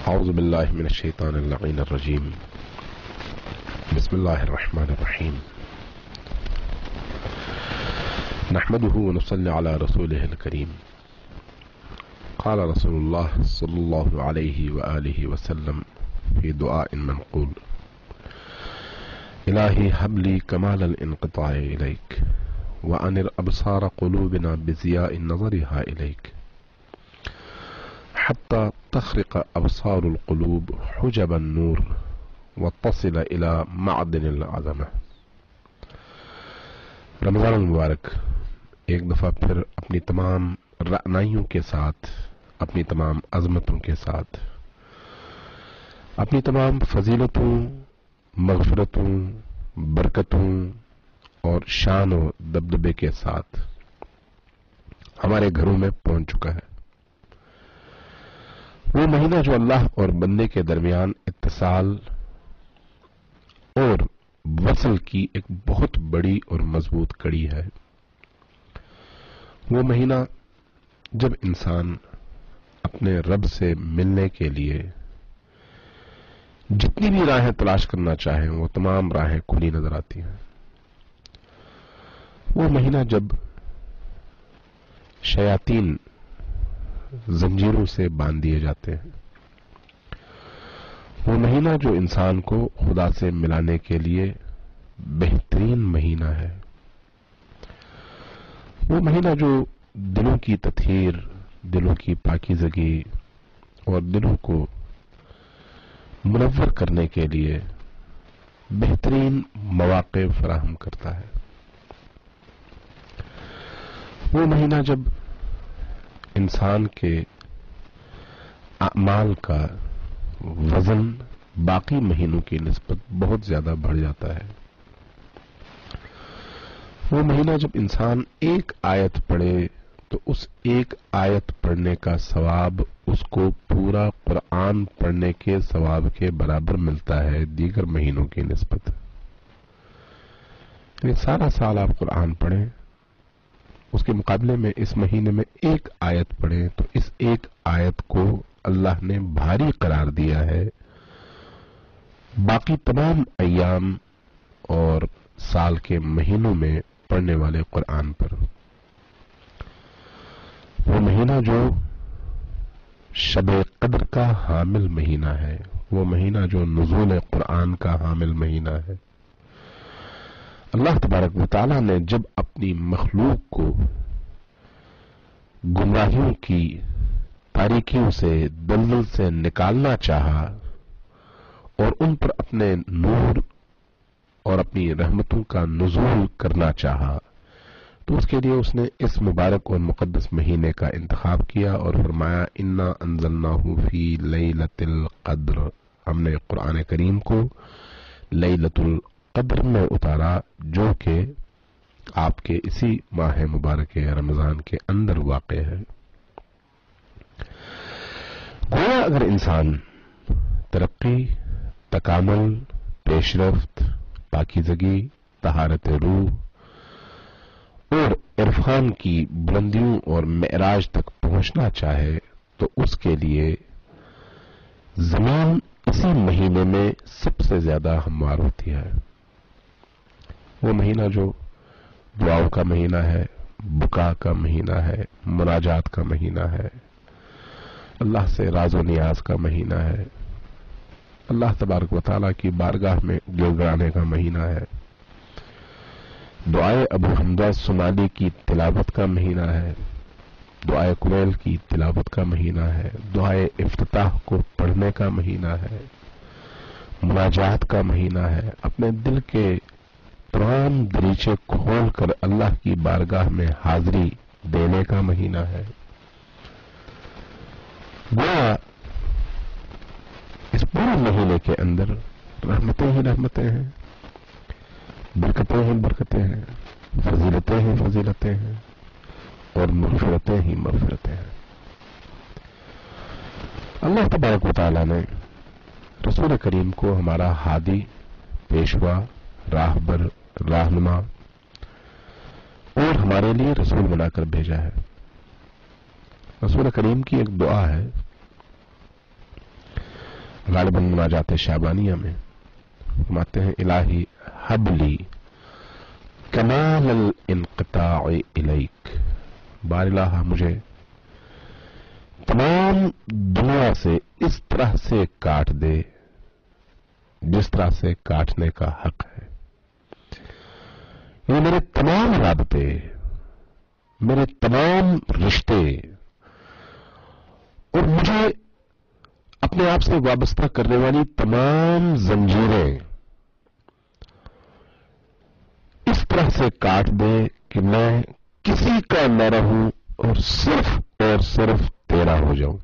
اعوذ باللہ من الشیطان اللعین الرجیم بسم اللہ الرحمن الرحیم نحمده ونصلی علی رسوله الکریم قال رسول اللہ صلی اللہ علیہ وآلہ وسلم فی دعاء منقول الہی حب لی کمال الانقطاع الیک وانر ابصار قلوبنا بضیاء نظرها الیک حتى تخرق أبصار القلوب حجب النور وتصل إلى معدن العظمة۔ رمضان المبارک ایک دفعہ پھر اپنی تمام رعنائیوں کے ساتھ، اپنی تمام عظمتوں کے ساتھ، اپنی تمام فضیلتوں، مغفرتوں، برکتوں اور شان و دبدبے کے ساتھ ہمارے گھروں میں پہنچ چکا ہے۔ وہ مہینہ جو اللہ اور بندے کے درمیان اتصال اور وصل کی ایک بہت بڑی اور مضبوط کڑی ہے۔ وہ مہینہ جب انسان اپنے رب سے ملنے کے لیے جتنی بھی راہیں تلاش کرنا چاہیں وہ تمام راہیں کھلی نظر آتی ہیں۔ وہ مہینہ جب شیاطین زنجیروں سے باندھ دیے جاتے ہیں۔ وہ مہینہ جو انسان کو خدا سے ملانے کے لیے بہترین مہینہ ہے۔ وہ مہینہ جو دلوں کی تطہیر، دلوں کی پاکیزگی اور دلوں کو منور کرنے کے لیے بہترین مواقع فراہم کرتا ہے۔ وہ مہینہ جب انسان کے اعمال کا وزن باقی مہینوں کی نسبت بہت زیادہ بڑھ جاتا ہے۔ وہ مہینہ جب انسان ایک آیت پڑھے تو اس ایک آیت پڑھنے کا ثواب اس کو پورا قرآن پڑھنے کے ثواب کے برابر ملتا ہے دیگر مہینوں کی نسبت۔ یعنی سارا سال آپ قرآن پڑھیں، اس کے مقابلے میں اس مہینے میں ایک آیت پڑھیں تو اس ایک آیت کو اللہ نے بھاری قرار دیا ہے باقی تمام ایام اور سال کے مہینوں میں پڑھنے والے قرآن پر۔ وہ مہینہ جو شب قدر کا حامل مہینہ ہے، وہ مہینہ جو نزول قرآن کا حامل مہینہ ہے۔ اللہ تبارک و تعالیٰ نے جب اپنی مخلوق کو گمراہیوں کی تاریکیوں سے، دلدل سے نکالنا چاہا اور ان پر اپنے نور اور اپنی رحمتوں کا نزول کرنا چاہا تو اس کے لیے اس نے اس مبارک اور مقدس مہینے کا انتخاب کیا اور فرمایا انا انزلناہ فی لیلۃ القدر، ہم نے قرآن کریم کو لیلۃ القدر میں اتارا جو کہ آپ کے اسی ماہ مبارک رمضان کے اندر واقع ہے۔ گویا اگر انسان ترقی، تکامل، پیش رفت، پاکیزگی، طہارت روح اور عرفان کی بلندیوں اور معراج تک پہنچنا چاہے تو اس کے لیے زمان اسی مہینے میں سب سے زیادہ ہموار ہوتی ہے۔ وہ مہینہ جو دعاؤں کا مہینہ ہے، بکا کا مہینہ ہے، مناجات کا مہینہ ہے، اللہ سے راز و نیاز کا مہینہ ہے، اللہ تبارک و تعالیٰ کی بارگاہ میں گر گرانے کا مہینہ ہے، دعائے ابو حمزہ صومالی کی تلاوت کا مہینہ ہے، دعائے کمیل کی تلاوت کا مہینہ ہے، دعائے افتتاح کو پڑھنے کا مہینہ ہے، مناجات کا مہینہ ہے، اپنے دل کے تمام دریچے کھول کر اللہ کی بارگاہ میں حاضری دینے کا مہینہ ہے۔ گویا اس پورے مہینے کے اندر رحمتیں ہی رحمتیں ہیں، برکتیں ہی برکتیں ہیں، فضیلتیں ہی فضیلتیں ہیں اور مغفرتیں ہی مغفرتیں ہیں۔ اللہ تبارک و تعالیٰ نے رسول کریم کو ہمارا ہادی، پیشوا، راہبر، رہنما اور ہمارے لیے رسول بنا کر بھیجا ہے۔ رسول کریم کی ایک دعا ہے غالباً مناجات شعبانیہ میں فرماتے ہیں الہی حبلی کمال الانقطاع الیک، بار الہ مجھے تمام دنیا سے اس طرح سے کاٹ دے جس طرح سے کاٹنے کا حق ہے. یہ میرے تمام رابطے، میرے تمام رشتے اور مجھے اپنے آپ سے وابستہ کرنے والی تمام زنجیریں اس طرح سے کاٹ دے کہ میں کسی کا نہ رہوں اور صرف تیرا ہو جاؤں.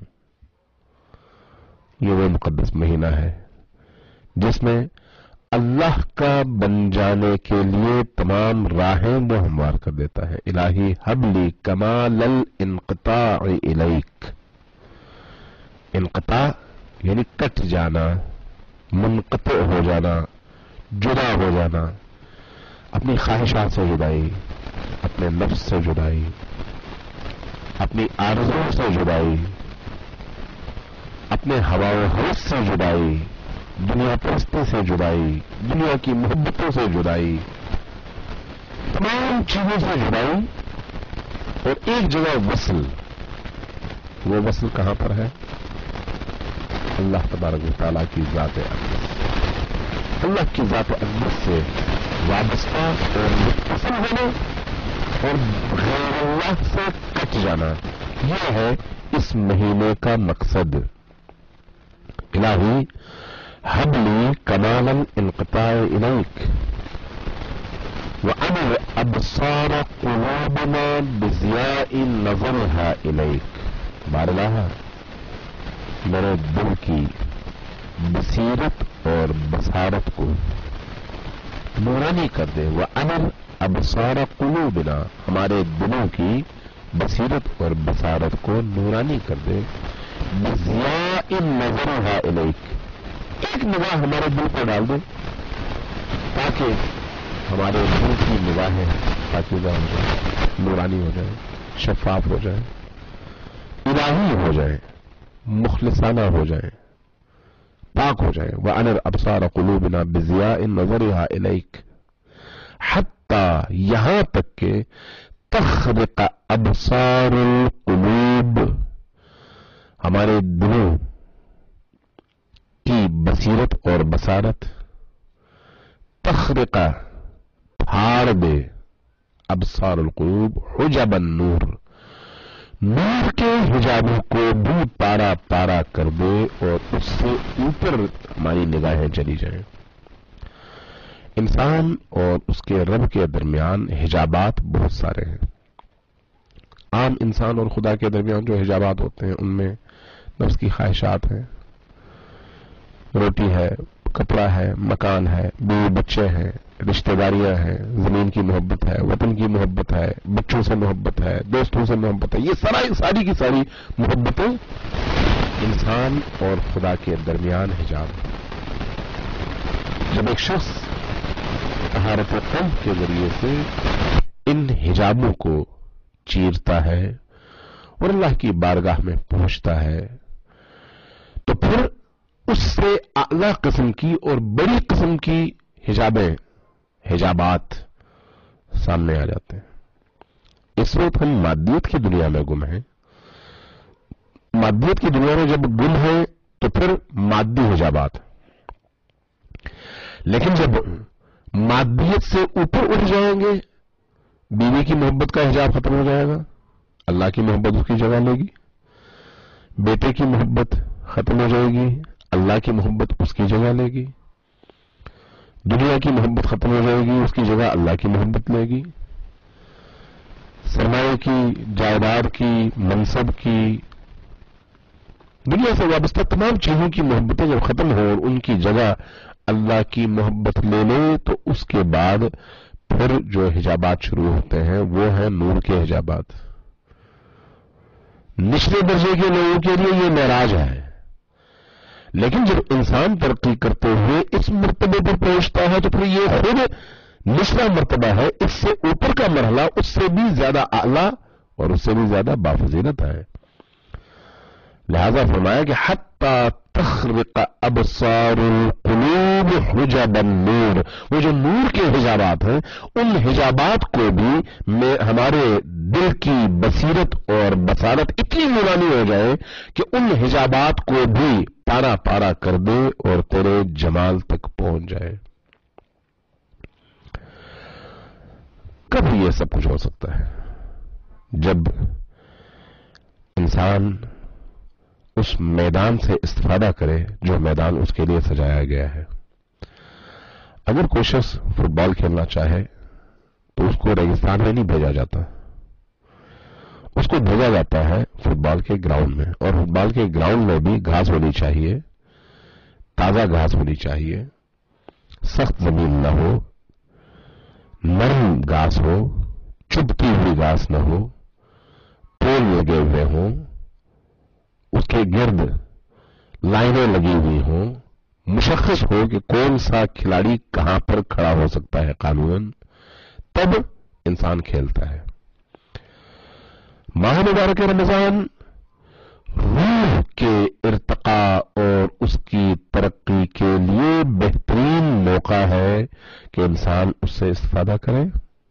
یہ وہ مقدس مہینہ ہے جس میں اللہ کا بن جانے کے لیے تمام راہیں وہ ہموار کر دیتا ہے. الہی حبلی کمال الانقطاع الیک. انقطاع یعنی کٹ جانا، منقطع ہو جانا، جدا ہو جانا، اپنی خواہشات سے جدائی، اپنے نفس سے جدائی، اپنی آرزوؤں سے جدائی، اپنے ہوا و ہوش سے جدائی، دنیا پرستی سے جدائی، دنیا کی محبتوں سے جدائی، تمام چیزوں سے جدائی، اور ایک جگہ وصل. وہ وصل کہاں پر ہے؟ اللہ تبارک و تعالیٰ کی ذات اقدس. اللہ کی ذات اقدس سے وابستہ اور متصل ہونا اور غیر اللہ سے کٹ جانا، یہ ہے اس مہینے کا مقصد. الہی حبلی کمال الانقطاع الیک وانر ابصار قلوبنا بضیاء نظرها الیک. بار الہ میرے دل کی بصیرت اور بصارت کو نورانی کر دے. وانر ابصار قلوبنا، ہمارے دلوں کی بصیرت اور بصارت کو نورانی کر دے. بضیاء نظرها الیک، ایک نگاہ ہمارے دل پر ڈال دے تاکہ ہمارے دل کی نگاہیں پاکیزہ ہو جائیں، نورانی ہو جائیں، شفاف ہو جائیں، الہی ہو جائیں، مخلصانہ ہو جائیں، پاک ہو جائیں. وَأَنِرْ أَبْصَارَ قُلُوبِنَا بِضِيَاءٍ نَظَرِهَا إِلَيْكَ، حتیٰ یہاں تک کہ تخرق ابصار القلوب، ہمارے دلوں کی بصیرت اور بصارت تخرق پھاڑ دے، ابصار القلوب حجب النور، نور کے حجابوں کو بھی پارا پارا کر دے اور اس سے اوپر ہماری نگاہیں چلی جائیں. انسان اور اس کے رب کے درمیان حجابات بہت سارے ہیں. عام انسان اور خدا کے درمیان جو حجابات ہوتے ہیں ان میں نفس کی خواہشات ہیں، روٹی ہے، کپڑا ہے، مکان ہے، بیوی بچے ہیں، رشتہ داریاں ہیں، زمین کی محبت ہے، وطن کی محبت ہے، بچوں سے محبت ہے، دوستوں سے محبت ہے. یہ ساری کی ساری محبتیں انسان اور خدا کے درمیان حجاب. جب ایک شخص طہارت قلب کے ذریعے سے ان حجابوں کو چیرتا ہے اور اللہ کی بارگاہ میں پہنچتا ہے تو پھر اس سے اعلی قسم کی اور بڑی قسم کی حجابات سامنے آ جاتے ہیں. اس وقت ہم مادیت کی دنیا میں گم ہیں. مادیت کی دنیا میں جب گم ہیں تو پھر مادی حجابات، لیکن جب مادیت سے اوپر اٹھ جائیں گے، بیوی کی محبت کا حجاب ختم ہو جائے گا، اللہ کی محبت اس کی جگہ لے گی. بیٹے کی محبت ختم ہو جائے گی، اللہ کی محبت اس کی جگہ لے گی. دنیا کی محبت ختم ہو جائے گی، اس کی جگہ اللہ کی محبت لے گی. سرمایہ کی، جائیداد کی، منصب کی، دنیا سے وابستہ تمام چیزوں کی محبتیں جب ختم ہو اور ان کی جگہ اللہ کی محبت لے لے تو اس کے بعد پھر جو حجابات شروع ہوتے ہیں وہ ہیں نور کے حجابات. نچلے درجے کے لوگوں کے لیے یہ معراج ہے، لیکن جب انسان ترقی کرتے ہوئے اس مرتبے پر پہنچتا ہے تو پھر یہ خود نچلا مرتبہ ہے. اس سے اوپر کا مرحلہ اس سے بھی زیادہ اعلیٰ اور اس سے بھی زیادہ بافضیلت ہے. لہذا فرمایا کہ حتی تخرق ابصار القلوب حجب النور، وہ جو نور کے حجابات ہیں ان حجابات کو بھی ہمارے دل کی بصیرت اور بصارت اتنی نورانی ہو جائے کہ ان حجابات کو بھی پارا پارا کر دے اور تیرے جمال تک پہنچ جائے۔ کب یہ سب کچھ ہو سکتا ہے؟ جب انسان اس میدان سے استفادہ کرے جو میدان اس کے لیے سجایا گیا ہے۔ اگر کوئی شخص فٹ بال کھیلنا چاہے تو اس کو ریگستان میں نہیں بھیجا جاتا، اس کو بھیجا جاتا ہے فٹ بال کے گراؤنڈ میں، اور فٹ بال کے گراؤنڈ میں بھی گھاس ہونی چاہیے، تازہ گھاس ہونی چاہیے، سخت زمین نہ ہو، نرم گھاس ہو، چبھتی ہوئی گھاس نہ ہو، پول لگے ہوئے ہوں، اس کے گرد لائنیں لگی ہوئی ہوں، مشخص ہو کہ کون سا کھلاڑی کہاں پر کھڑا ہو سکتا ہے قانوناً، تب انسان کھیلتا ہے۔ ماہ مبارک رمضان روح کے ارتقاء اور اس کی ترقی کے لیے بہترین موقع ہے کہ انسان اس سے استفادہ کرے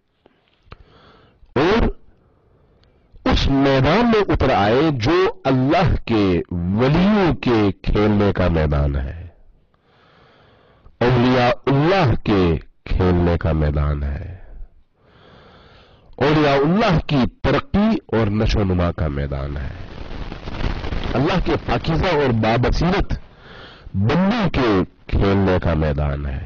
اور اس میدان میں اتر آئے جو اللہ کے ولیوں کے کھیلنے کا میدان ہے، اولیاء اللہ کے کھیلنے کا میدان ہے، اولیاء اللہ کی ترقی اور نشو و نما کا میدان ہے، اللہ کے پاکیزہ اور بابصیرت بندوں کے کھیلنے کا میدان ہے۔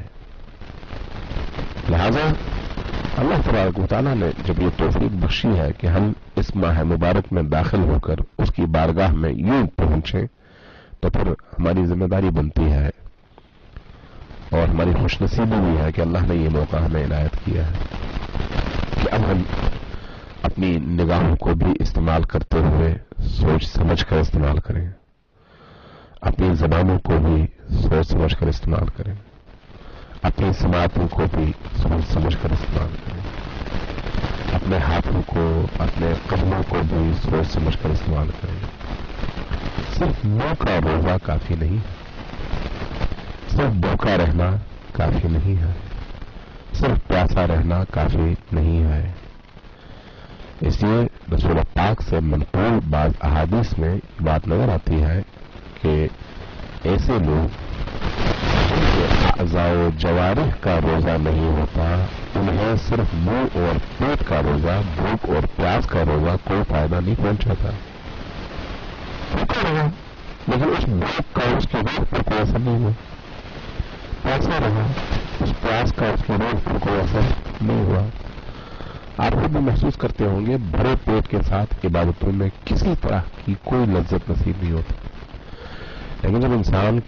لہذا اللہ تبارک و تعالیٰ نے جب یہ توفیق بخشی ہے کہ ہم اس ماہ مبارک میں داخل ہو کر اس کی بارگاہ میں یوں پہنچے، تو پھر ہماری ذمہ داری بنتی ہے اور ہماری خوش نصیبی بھی ہے کہ اللہ نے یہ موقع ہمیں عنایت کیا ہے کہ اب ہم اپنی نگاہوں کو بھی استعمال کرتے ہوئے سوچ سمجھ کر استعمال کریں، اپنی زبانوں کو بھی سوچ سمجھ کر استعمال کریں، اپنی سماعتوں کو بھی سوچ سمجھ کر استعمال کریں، اپنے ہاتھوں کو اپنے قدموں کو بھی سوچ سمجھ کر استعمال کریں۔ صرف منہ کا روزہ کافی نہیں ہے، صرف بھوکا رہنا کافی نہیں ہے، صرف پیاسا رہنا کافی نہیں ہے۔ اس لیے رسول پاک سے منقول بعض احادیث میں بات نظر آتی ہے کہ ایسے لوگ جن کے اعضاء و جوارح کا روزہ نہیں ہوتا، انہیں صرف منہ اور پیٹ کا روزہ، بھوک اور پیاس کا روزہ کوئی فائدہ نہیں پہنچاتا۔ بھوکا رہا لیکن اس بھوک کا اس کی روح پر کوئی اثر نہیں ہوا، پیاسا رہا اس پیاس کا اس کی روح پر کوئی اثر نہیں ہوا۔ آپ خود بھی محسوس کرتے ہوں گے بھرے پیٹ کے ساتھ عبادتوں میں کسی طرح کی کوئی لذت نصیب نہیں ہوتی، لیکن جب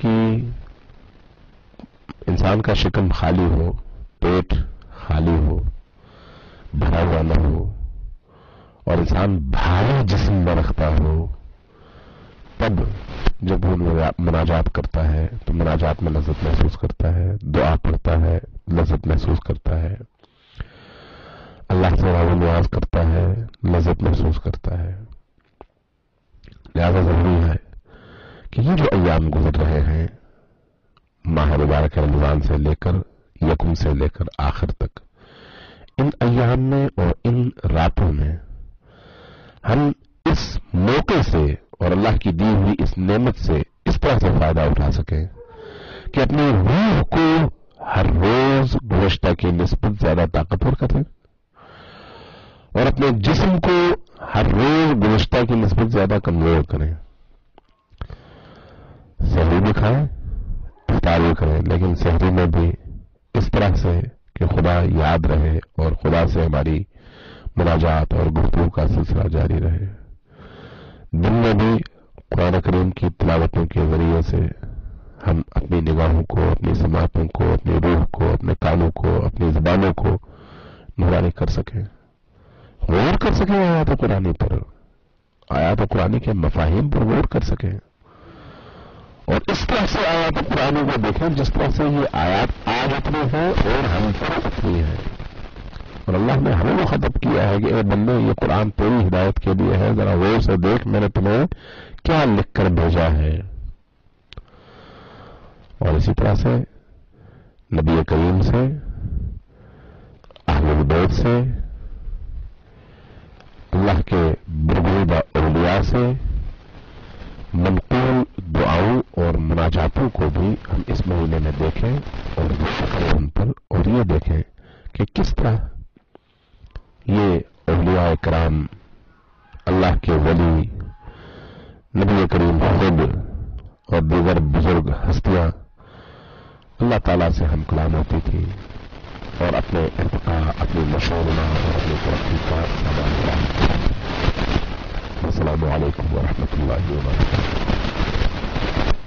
انسان کا شکم خالی ہو، پیٹ خالی ہو، بھرا ہوا نہ ہو اور انسان بھاری جسم میں رکھتا ہو، تب جب وہ مناجات کرتا ہے تو مناجات میں لذت محسوس کرتا ہے، دعا پڑھتا ہے لذت محسوس کرتا ہے، اللہ سے راز و نیاز کرتا ہے لذت محسوس کرتا ہے۔ لہذا ضروری ہے کہ یہ جو ایام گزر رہے ہیں ماہ مبارک رمضان سے لے کر یکم سے لے کر آخر تک، ان ایام میں اور ان راتوں میں ہم اس موقع سے اور اللہ کی دی ہوئی اس نعمت سے اس طرح سے فائدہ اٹھا سکیں کہ اپنی روح کو ہر روز گزشتہ کی نسبت زیادہ طاقتور کریں اور اپنے جسم کو ہر روز گزشتہ کی نسبت زیادہ کمزور کریں۔ سحری بھی کھائیں، افطار بھی کریں، لیکن سحری میں بھی اس طرح سے کہ خدا یاد رہے اور خدا سے ہماری مناجات اور گفتگو کا سلسلہ جاری رہے۔ دن میں بھی قرآن کریم کی تلاوتوں کے ذریعے سے ہم اپنی نگاہوں کو، اپنی سماعتوں کو، اپنی روح کو، اپنے کانوں کو، اپنی زبانوں کو نورانی کر سکیں، غور کر سکیں آیات قرآنی پر، آیات قرآنی کے مفاہیم پر غور کر سکیں اور اس طرح سے آیات قرآنی کو دیکھیں جس طرح سے یہ آیات آج اتنی ہیں اور ہم پر اتنی ہیں۔ اور اللہ نے ہمیں مخاطب کیا ہے کہ اے بندے یہ قرآن تیری ہدایت کے لیے ہے، ذرا غور سے دیکھ میں نے تمہیں کیا لکھ کر بھیجا ہے۔ اور اسی طرح سے نبی کریم سے، اہل بیت سے، اللہ کے برگزیدہ اولیاء سے منقول دعاؤں اور مناجاتوں کو بھی ہم اس مہینے میں دیکھیں اور شکر ان پر، اور یہ دیکھیں کہ کس طرح یہ اولیاء کرام، اللہ کے ولی، نبی کریم خود اور دیگر بزرگ ہستیاں اللہ تعالیٰ سے ہم کلام ہوتی تھی اور اپنے ارتقاء، اپنی مشورہ اور اپنی ترقی کا سامان رہا۔ السلام علیکم ورحمۃ اللہ وبرکاتہ۔